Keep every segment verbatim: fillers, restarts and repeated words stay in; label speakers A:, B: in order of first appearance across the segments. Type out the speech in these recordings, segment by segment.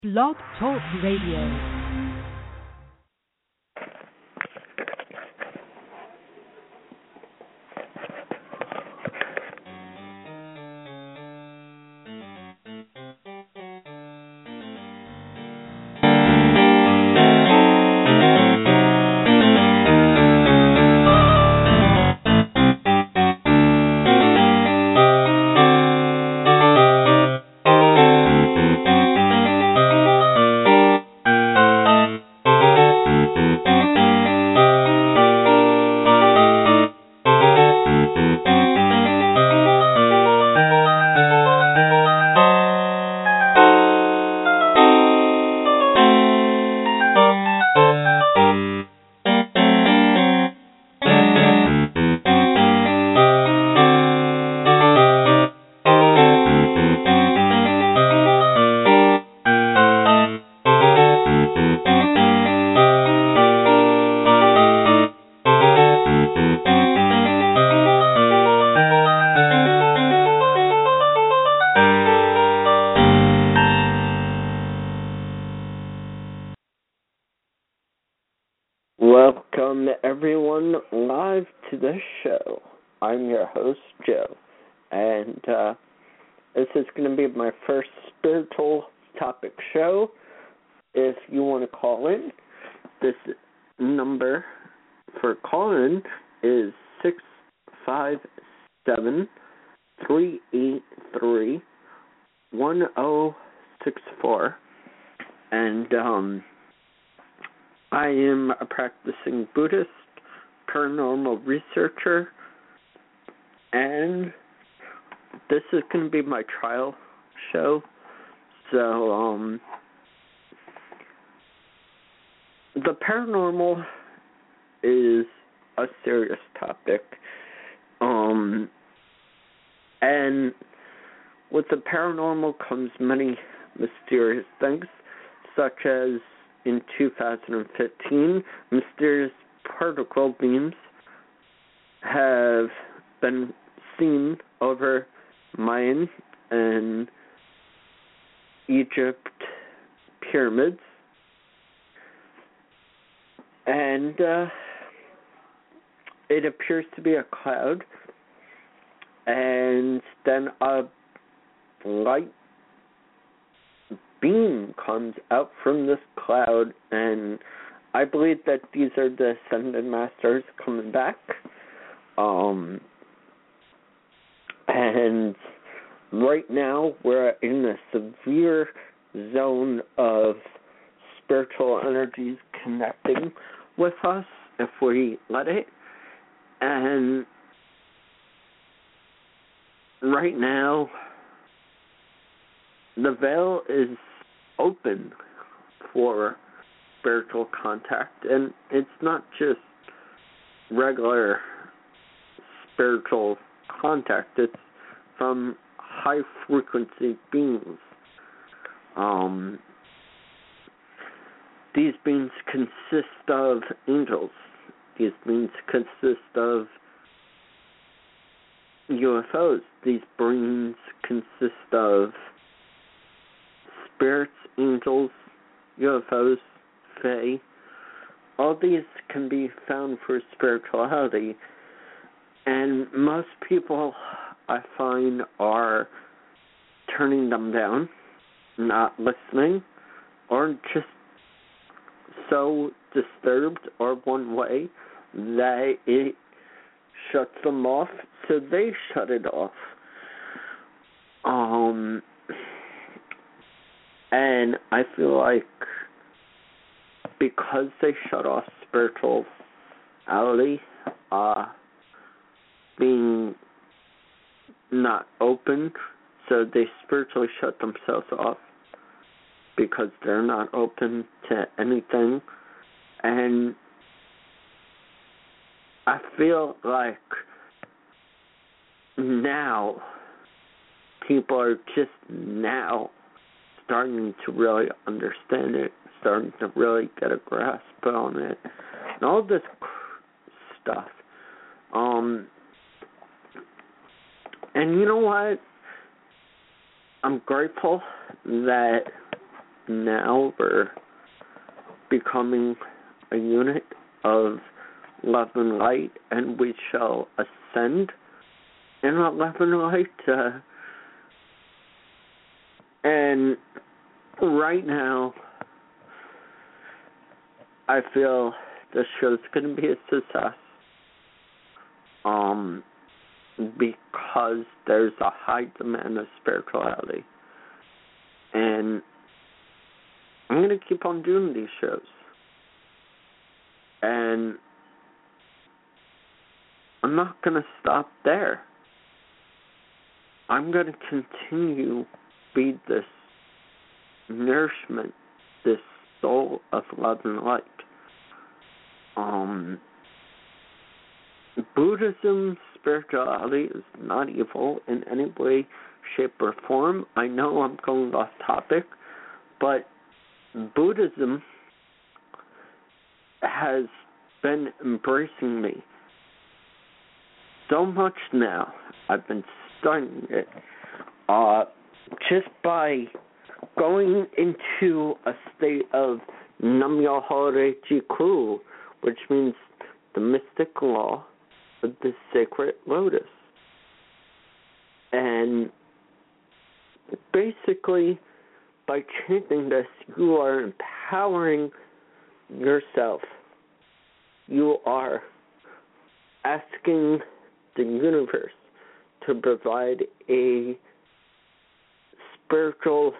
A: Blog Talk Radio. Welcome, everyone, live to the show. I'm your host, Joe, and uh, this is going to be my first spiritual topic show. If you want to call in, this number for calling is six five seven, three eight three, one zero six four, and um. I am a practicing Buddhist, paranormal researcher, and this is going to be my trial show. So, um, the paranormal is a serious topic. Um, and with the paranormal comes many mysterious things, such as in two thousand fifteen, mysterious particle beams have been seen over Mayan and Egypt pyramids. And uh, it appears to be a cloud. And then a light beam comes out from this cloud, and I believe that these are the Ascended Masters coming back. Um, and right now we're in a severe zone of spiritual energies connecting with us if we let it. And right now the veil is open for spiritual contact, and it's not just regular spiritual contact, it's from high frequency beings. Um, these beings consist of angels. These beings consist of U F Os. These beings consist of spirits, angels, U F Os, fae. All these can be found for spirituality, and most people, I find, are turning them down, not listening, or just so disturbed or one way that it shuts them off, so they shut it off. Um... And I feel like because they shut off spirituality, uh, being not open, so they spiritually shut themselves off because they're not open to anything. And I feel like now people are just now starting to really understand it, starting to really get a grasp on it, and all this stuff. Um, and you know what? I'm grateful that now we're becoming a unit of love and light, and we shall ascend in love and light. Uh, and right now, I feel the show's going to be a success. Um, because there's a high demand of spirituality. And I'm going to keep on doing these shows. And I'm not going to stop there. I'm going to continue to feed this nourishment, this soul of love and light. Um, Buddhism, spirituality is not evil in any way, shape, or form. I know I'm going off topic, but Buddhism has been embracing me so much now. I've been studying it uh, just by going into a state of Nam-myoho Renge Kyo, which means the mystic law of the sacred lotus. And basically, by chanting this, you are empowering yourself. You are asking the universe to provide a spiritual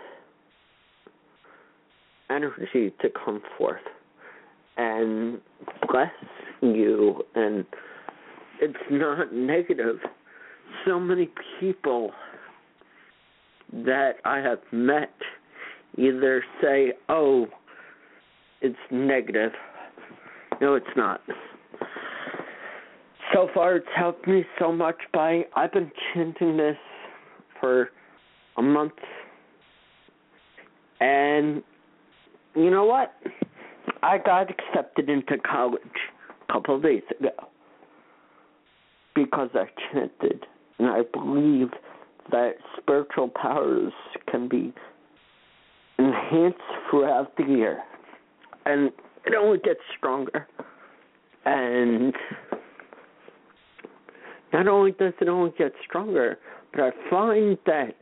A: energy to come forth and bless you. And it's not negative. So many people that I have met either say, oh, it's negative. No, it's not. So far, it's helped me so much by, I've been chanting this for a month. And you know what? I got accepted into college a couple of days ago because I chanted. And I believe that spiritual powers can be enhanced throughout the year. And it only gets stronger. And not only does it only get stronger, but I find that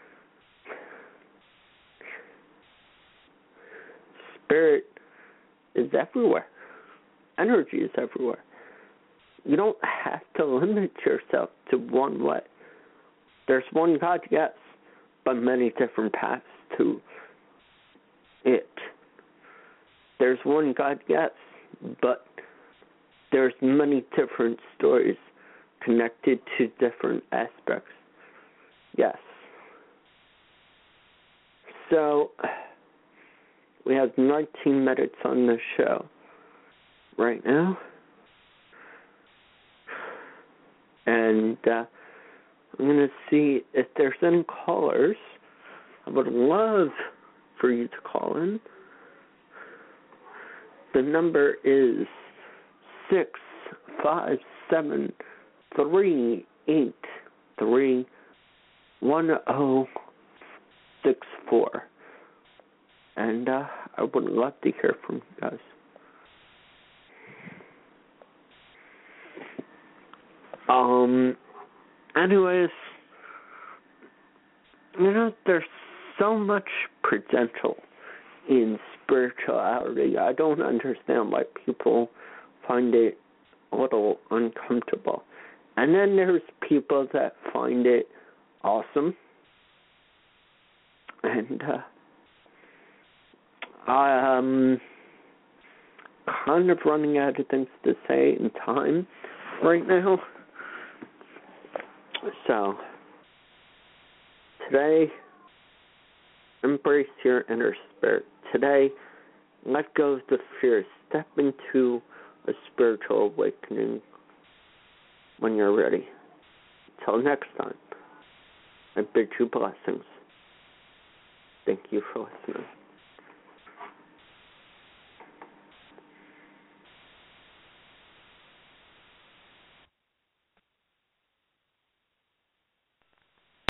A: spirit is everywhere. Energy is everywhere. You don't have to limit yourself to one way. There's one God, yes, but many different paths to it. There's one God, yes, but there's many different stories connected to different aspects. Yes. So, we have nineteen minutes on the show right now. And uh, I'm going to see if there's any callers. I would love for you to call in. The number is six five seven, three eight three, one zero six four. And uh, I would love to hear from you guys. Um, anyways, you know, there's so much potential in spirituality. I don't understand why people find it a little uncomfortable. And then there's people that find it awesome. And uh, I'm kind of running out of things to say in time right now. So, today, embrace your inner spirit. Today, let go of the fear. Step into a spiritual awakening when you're ready. Until next time, I bid you blessings. Thank you for listening.